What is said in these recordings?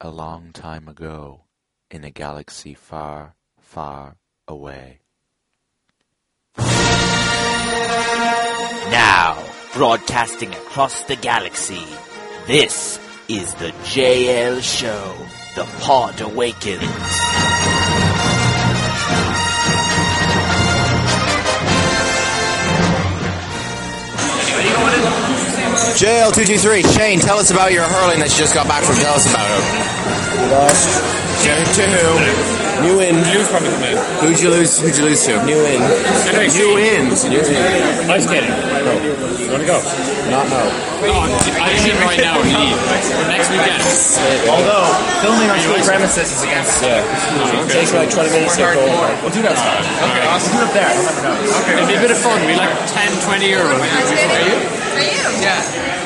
a long time ago in a galaxy far, far away. Now, broadcasting across the galaxy, this is the JL Show. The Pod Awakens. JL223, Shane, tell us about your hurling that you just got back from. Tell us about it. Lost. To who? New in. Lose from it, man. Who'd you lose to? New in. Anyway, New ins. ice skating. No. You want to go? Not now. I should right now and leave. Next weekend. Although, filming on school premises is against... It takes like 20 minutes to go. We'll do that stuff. Okay, I'll do it up there. I'll never know. Okay. It'll be a bit of fun. It'll be like 10-20 euros. Are you? Yeah.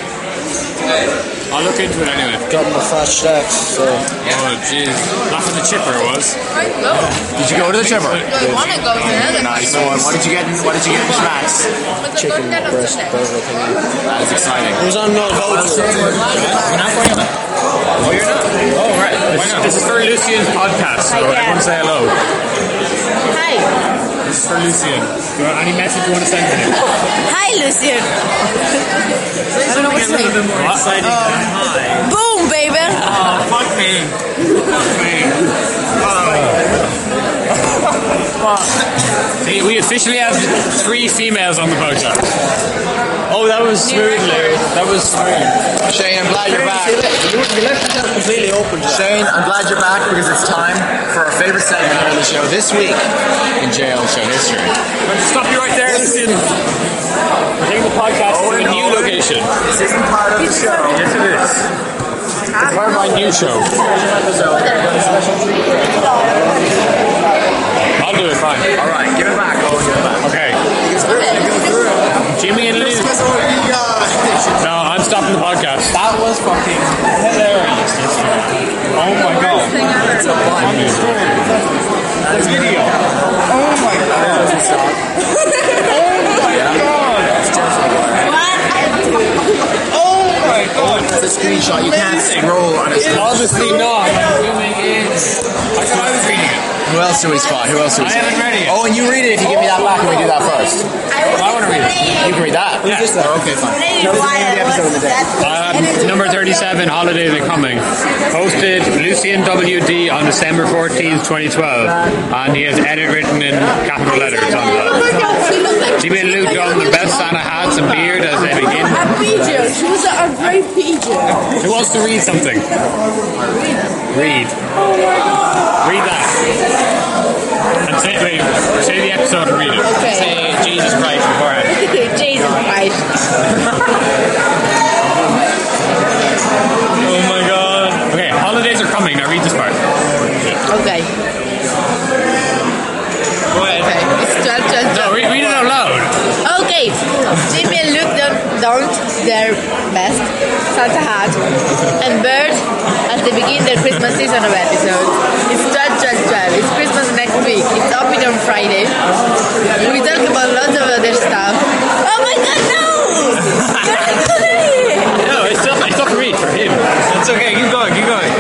I'll look into it anyway. Got my fast stacks, so... Oh, jeez. That's what the chipper was. Right, go. Did you go to the chipper? I want to go there. Nice one. What did you get in snacks? Chicken breast burger thing. That is exciting. It was on no votes. We're not going on that. Oh, you're not? Oh, right. Why not? This is for Lucian's podcast, so everyone say hello. Hi. This is for Lucian. Any message you want to send to him? Hi, Lucian. I don't know what to say. More exciting than hi. Boom, baby. Oh, fuck me. Fuck me. See, we officially have 3 females on the photo. Oh, that was smooth, Larry. That was smooth. Shane, I'm glad you're back. You left yourself completely open to that. Shane, I'm glad you're back because it's time for our favorite segment of the show this week in JL Show history. Stop you right there, Lucian. We're taking the podcast to a new location. This isn't part of the show. Yes, it is. It's part of my new show. I'll do it, fine. All right, give it back. Oh, give it back. Okay. Jimmy and Lou. No, I'm stopping the podcast. That was fucking hilarious. Oh my god. It's a fun video. Oh my god. Oh my god. It's a screenshot. You can't scroll on it. Obviously not. I'm zooming in. I thought I was reading it. Who else do we spot? I haven't read it yet. Oh, and you read it if you give me that back and we do that first. Well, I want to read it. You can read that? Yeah. Oh, okay, fine. Number 37, Holidays Are Coming. Posted Lucian WD on December 14th, 2012. And he has edit written in capital letters on that. Jimmy and Luke done the best Santa hats and beard as they begin. A pigeon. She was a great pigeon. Who wants to read something? Read. Read that. And say the episode and read it. Okay. Say Jesus Christ beforehand. Jesus Christ. Oh my god. Okay, holidays are coming. Now read this part. Okay. Go ahead. Okay. It's 12. No, read it out loud. Okay. Jimmy and Luke donned their best Santa hat and bird as they begin their Christmas season of episodes. It's 12. It's Christmas next week. It's open on Friday. We talk about lots of other stuff. Oh my god, no! No, it's not for me, for him. It's okay, keep going.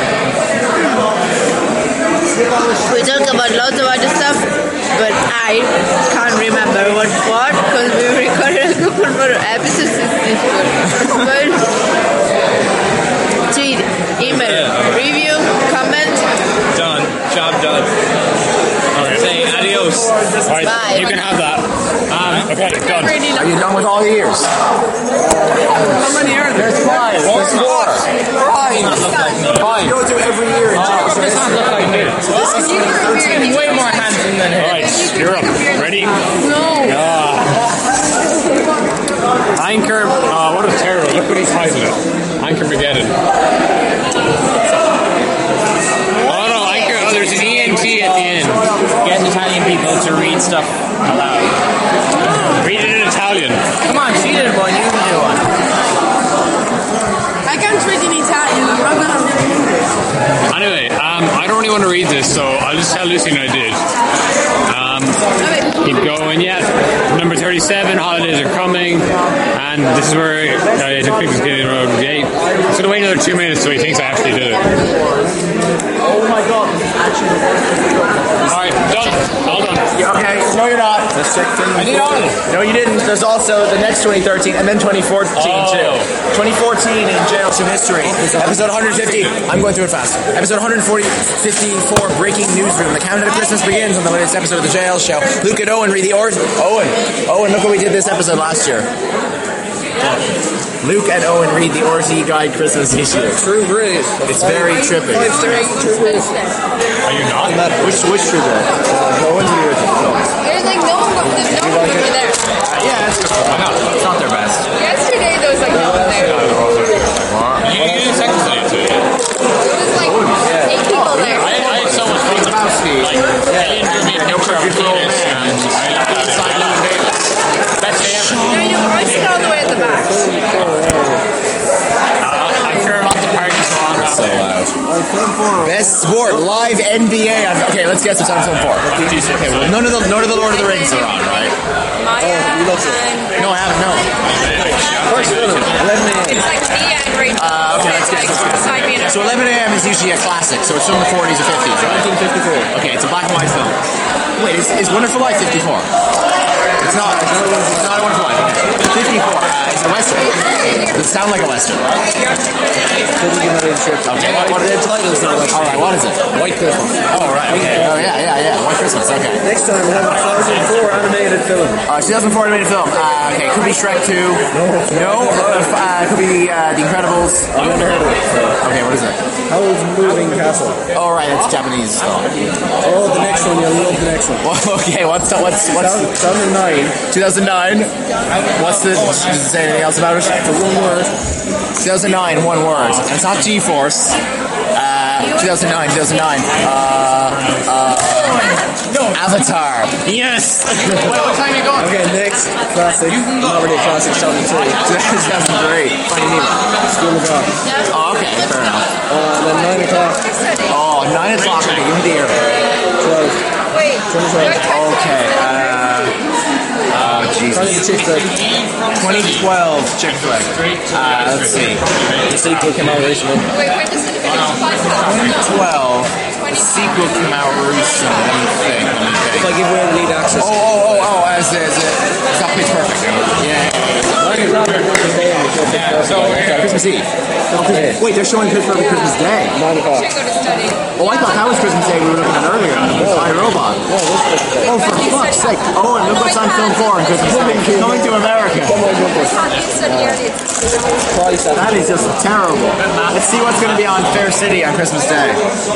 We talk about lots of other stuff, but I can't remember what because we recorded a couple more episodes since this one. But tweet, email, review, comment. Done. Job done. Okay. Say adios. Alright, Bye. you can have that. Okay, done. Are you done with all the ears? How many are there? There's 5. There's 4. 5. You go through every year in JL Show history. This is way more handsome than him. Alright, you're up. Ready? no. Anchor, what a terror. Look what he's titled it. Anchor Mageddon. Oh no, Anchor, there's an ENT at the end. Get Italian people to read stuff aloud. Read it in Italian. Come on, she did one, you can do one. I can't read in Italian. I'm not gonna read in English. Anyway, I don't really want to read this, so I'll just tell Lucy I did. Keep going, yeah. Number 37, Holidays Are Coming. And this is where I took pictures getting road with 8. It's going to wait another 2 minutes so he thinks I actually did it. Oh my god, this is actually the worst. Alright, done. All done. Yeah, okay, no you're not. Let's check I did all of it. No, you didn't. There's also the next 2013 and then 2014 too. 2014 in Jail Some History. Episode 150. I'm going through it fast. Episode 54, Breaking Newsroom. The countdown to Christmas begins on the latest episode of the JL Show. Luke and Owen read the Owen, look what we did this episode last year. Luke and Owen read the RC Guide Christmas issue. True Grit. It's very trippy. 5-star True Grit. Are you not? Which True Grit? Owen's the There's like no one over there. Yeah, it's good. It's not their best. Yesterday there was like no one there. You didn't text me too. There was like 8 people there. I had so much fun. Like, Alien drew me a picture of penis and I looked at it. Best day ever. No, you I sit all the way at the back. I'm sure lots of parties go on that day. Best sport, live NBA. Okay, let's guess it's on film 4. Okay, well, none of the Lord of the Rings are on, right? Maya and... No, I haven't, no. First film, 11 a.m. It's like Mia and Rachel. Okay, let's guess. Beside me and So 11 a.m. is usually a classic, so it's from the 40s or 50s, right? 1954. Okay, it's a black and white film. Wait, is Wonderful Life 54? It's not a Wonderful Life. 54. It's a Western. Does it sound like a Western? Okay, what are the titles? Alright, what is it? White Christmas. Oh, right, okay. Oh, yeah. White Christmas, okay. Next time we have a 2004 animated film. 2004 animated film. Okay, could be Shrek 2. No. Could be The Incredibles. I've never heard of it. Okay, what is it? Howl's Moving Castle. Oh, right, it's Japanese stuff. Oh, the next one, you'll love the next one. Okay, what's 2009. 2009? Does it say anything else about it? For one word. 2009, one word. And it's not G-Force. 2009. Avatar. Yes! What time are you going? Okay, next classic. Not really a classic, 2003. 2003. Funny Nemo. School of Rock. Oh, okay, fair enough. And then 9 o'clock. Oh, 9 o'clock. Okay, give me the year. 12. Wait. 2012. Okay, Jesus. 2012 Chick-fil-A. Let's see. The sequel came out recently. Wait, when does it finish? 2012. The sequel came out recently. Let me think. If I give away the lead access. It's not Pitch Perfect. Yeah. 9 o'clock on Christmas Day and the show Christmas Eve. Okay. Wait, they're showing Pitch Perfect Christmas Day. 9 o'clock. Should go to study. Oh, I thought that was Christmas Day we were looking at earlier. iRobot. Oh, for fuck's sake. Oh, and look what's on film 4 on Christmas Day. Coming to America. That is just terrible. Let's see what's going to be on Fair City on Christmas Day.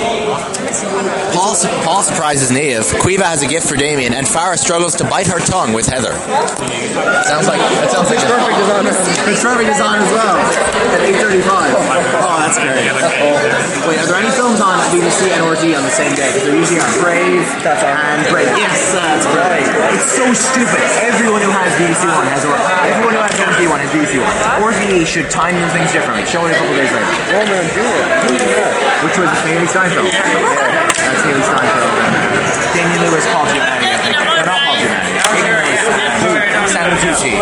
Paul surprises Neve. Quiva has a gift for Damien, and Farah struggles to bite her tongue with Heather. Sounds like Pitch Perfect is on. Pitch Perfect is on as well at 8:35. Oh, that's great. Wait, are there any films on BBC and RT on the same day? Because they're usually on Brave and Brave. Yes, that's right. It's so stupid. Everyone who has BBC One has everyone who has RT One has BBC One. RTE should time those things differently. Show it a couple days later. Romeo and Juliet. Which was Haley Steinfeld. That's Haley Steinfeld. Damian Lewis, Paul Giamatti, I think. No, not Paul Giamatti. Sandra Tucci.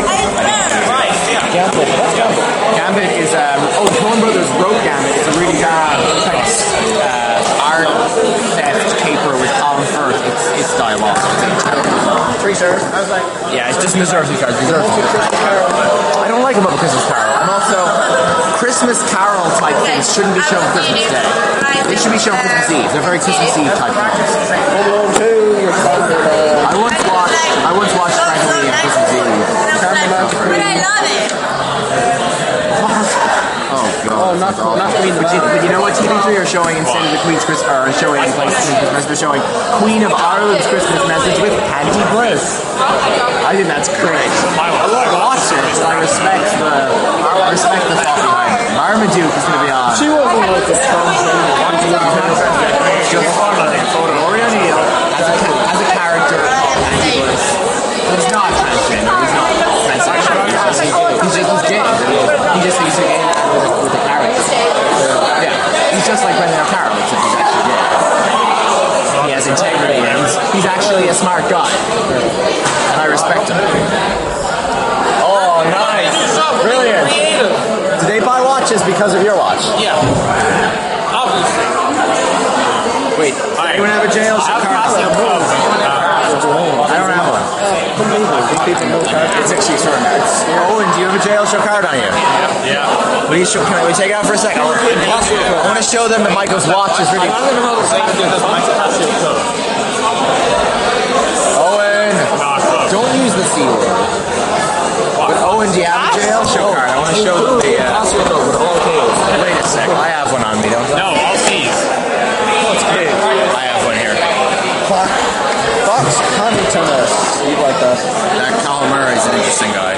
Gambit is the Coen Brothers wrote Gambit. It's a really art theft caper with Colin Firth. It's diabolical. 3 stars. I was like, Yeah, it just deserves 3 stars. I don't like about Christmas Carol. And also, Christmas Carol type things shouldn't be shown Christmas Day. They should be shown Christmas Eve. They're very Christmas Eve type films. Home Alone 2, you're standard. I once watched Franklin on Christmas Eve. But I love it. Oh god. Not Queen of But you know what TV3 are showing instead of the Queen's Christmas, or showing in place of Queen's Christmas, they're showing Queen of Ireland's Christmas message with Candy Bliss. I think that's great. I love watching it. I respect the thought behind it. Marmaduke is going to be on. She wasn't like the strong Rory O'Neill as a character, Candy Bliss. He's not transgender. He's not transsexual. He's gay. He's a gay with the character. Yeah, he's just like Brendan O'Carroll, except he's actually gay. He has integrity and he's actually a smart guy. Anyone have a jail show card? I don't have one. It's actually extraordinary. Owen, do you have a jail show card on you? Yeah. Will you show, can we take it out for a second? I want to show them that Michael's watch is really... Owen! Don't use the C word. But Owen, do you have a jail show card? I want to show them the... Wait a second. I have one on me, don't I? No, all C's. I have one here. Fox Huntington, you like that? That Colin Murray's an interesting guy.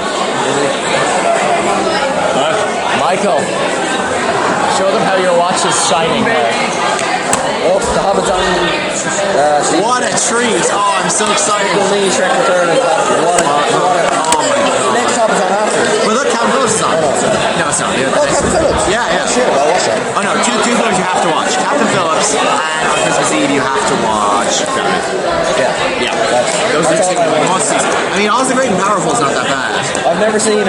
Michael, show them how your watch is shining there. Oh, the Hobbit's on. What a treat! Oh, I'm so excited. Me, Shrek Return, and what a. Oh my god. Next Hobbit's on after. But look, Captain Phillips is on. No, it's not. Oh, Captain Phillips. Yeah, yeah. Shit, I'll watch that. Oh no, two films you have to watch. Captain Phillips and on Christmas Eve you have to watch Fahrenheit. Yeah. Yeah. Those are two must-sees. I mean, Oz the Great and Powerful is not that bad. I've never seen.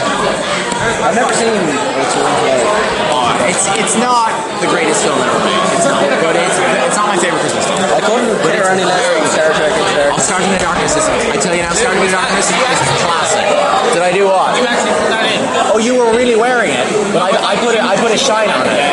It's not the greatest film ever made. It's not. But it's not my favorite Christmas film. I couldn't put it any less than Star Trek Into Darkness. Starting in the Darkness is, I tell you now, Starting in the Darkness is a classic. Did I do what? You actually put that in. Oh, you were really wearing it, but I put a shine on it.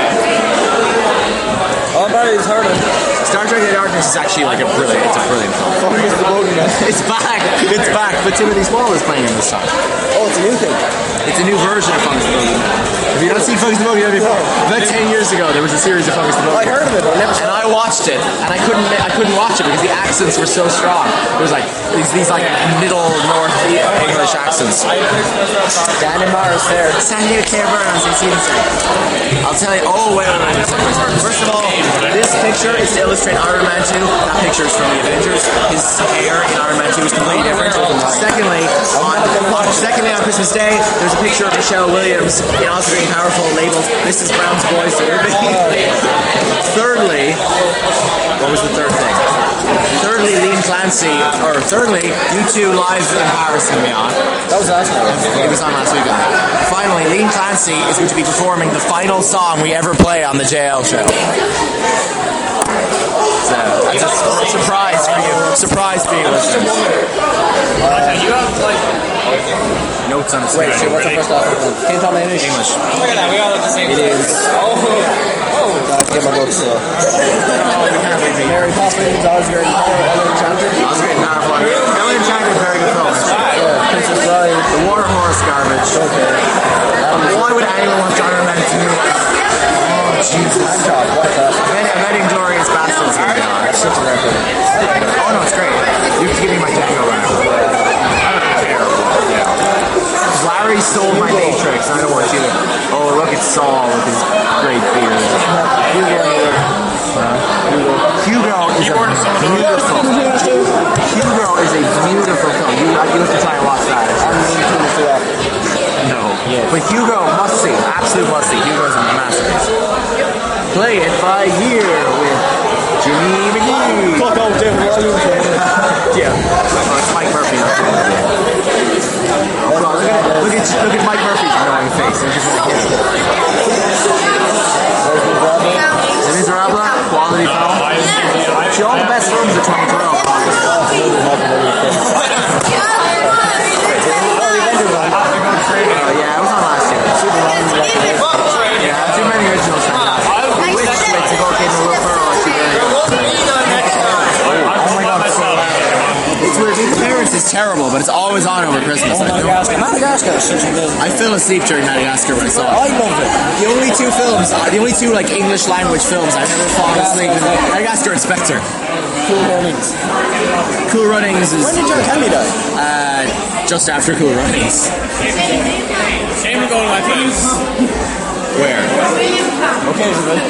Oh, Barry's heard it. Star Trek Into Darkness is actually like it's a brilliant film. It's back, but Timothy Spall is playing it this time. Oh, it's a new thing. It's a new version of Fungus the Boogie. Have you not seen Fungus the Boogie before? About 10 years ago, there was a series of Fungus the Boogie. I heard of it, but I never And I watched it, and I couldn't watch it because the accents were so strong. It was like these like middle north English accents. Danny Morris there. Sandy Burns, I'll tell you. Oh wait. First of all, this picture is to illustrate Iron Man 2. That picture is from the Avengers. His hair in Iron Man 2 is completely different. Secondly, on Christmas Day, there's a picture of Michelle Williams in Oz the Great and Powerful labeled "Mrs. Brown's Boys to Ruby." Thirdly, what was the third thing? Thirdly, U2 live in Paris will be on. That was last night. It was on last weekend. Finally, Liam Clancy is going to be performing the final song we ever play on the JL show. So, that's a surprise for you. Surprise for you, listeners. You have like Notes on the Wait, so what's the first off? Can you tell me English? English. look at that. We all have the same. It is. Gotta get my books. Mary Poppins, Osgood, Ellen Enchanted. Oz the Great and Powerful. Ellen Enchanted is a very good film. Yeah, Princess Bride. The Water Horse garbage. Okay. Why would anyone want John Armand to do it? Oh, Jesus. Hancock, what a class. I'm betting Glorious Bastards is going to be on. That's such a record. Oh no, it's great. You have to give me my Django right now. I don't care. Yeah. Larry stole my Matrix. I don't want you to. Oh, look at Saul with his great beard. Hugo is a beautiful. Hugo is a beautiful film. You have to try and watch that. No. But Hugo, must see. Absolute must see. Hugo's a masterpiece. Play it by ear with Jimmy McGee. Fuck off, Jim. Yeah. Oh, it's Mike Murphy. Not look at Mike Murphy's annoying face. He's just like, Les Miserables, quality film. See, all the best films of 2012. Yeah, it was on last year. Yeah, too many originals. Which to go get a little pearl. It's weird. Parents is terrible, but it's always on over Christmas. Madagascar is such a good. I fell asleep during Madagascar when I saw I it. loved it. The only two like English language films I've ever fallen asleep in Madagascar and Spectre. Cool Runnings. Cool Runnings is When did John Kelly die? just after Cool Runnings. Shame we're going like this. Where? Okay, is it good?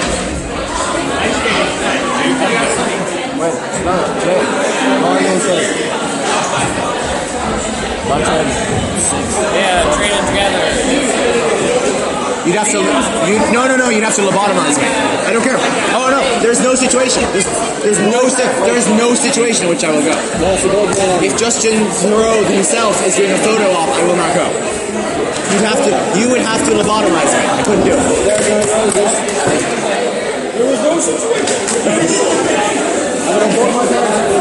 Wait, it's not. Jay. No, I didn't say. Not 10. Yeah, training together. You'd have to. No. You'd have to lobotomize me. I don't care. Oh no, there's no situation. There's no situation in which I will go. No, it's a good one. If Justin Theroux himself is doing a photo op, I will not go. You would have to lobotomize me. I couldn't do it. There was no situation.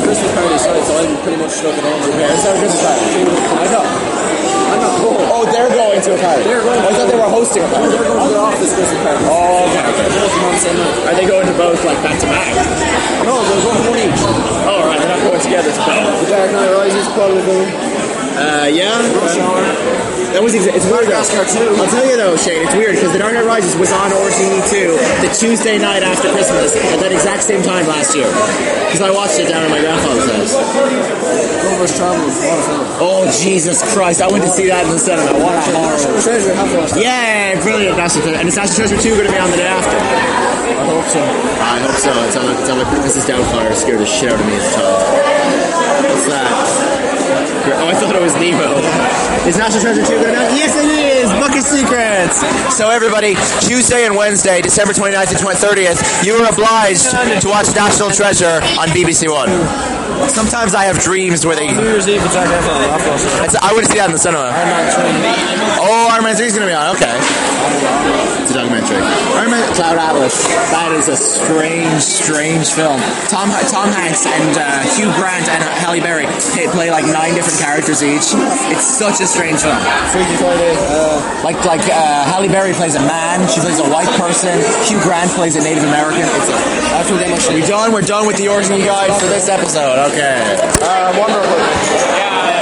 Christmas party started, so I'm pretty much stuck at home. Yeah, it's not a Christmas party. I know. I'm not cool. Oh, they're going to a party. They're going to I thought they were hosting a party. They're going to their office Christmas party. Oh, okay. Both of them on the same night. Are they going to both, like, back to back? No, they're going to one each. Oh, right, they're not going together to both. The Dark Knight Rises, probably film. Yeah. Rush Hour. That was it's weird though. Madagascar 2. I'll tell you though, Shane, it's weird because The Dark Knight Rises was on RTE2 the Tuesday night after Christmas at that exact same time last year. Because I watched it down at my grandfather's house. Gulliver's Travels. What a film. Oh, Jesus Christ. I went to see that in the cinema. What a horror. Treasure, have to watch that. Yeah, brilliant. And is National Treasure 2 going to be on the day after? I hope so. I hope so. It's on like Mrs. Doubtfire scared the shit out of me as a child. What's that? Oh, I thought it was Nemo. Is National Treasure 2 going on? Yes, it is! Book of Secrets! So everybody, Tuesday and Wednesday, December 29th and 30th, you are obliged to watch National Treasure on BBC One. Sometimes I have dreams where they... New Year's Eve, Jack Efron. I want to see that in the cinema. Iron Man 3. Oh, Iron Man 3 is going to be on, okay. It's a documentary. Iron Man Cloud Atlas. That is a strange film. Tom Hanks and Hugh Grant and Halle Berry play like 9 different characters each. It's such a strange film. Freaky Friday. Like Halle Berry plays a man, she plays a white person, Hugh Grant plays a Native American. After they must We're done with the origin guide for this episode. Okay. Wonder Woman.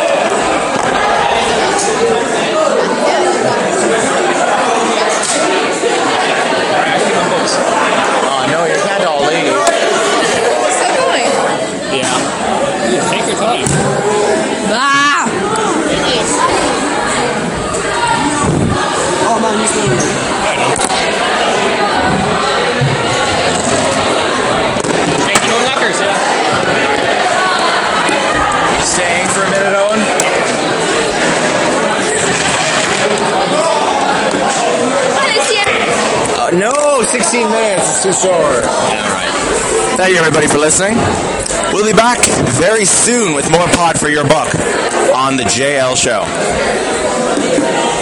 Oh no, you can't all leave. Still going. Yeah. Take your time. Ah! Oh man, he's going Hey, you know knockers, yeah. Staying for a minute, Owen. No, 16 minutes. It's too short. Yeah, right. Thank you, everybody, for listening. We'll be back very soon with more Pod for Your Buck on the JL Show.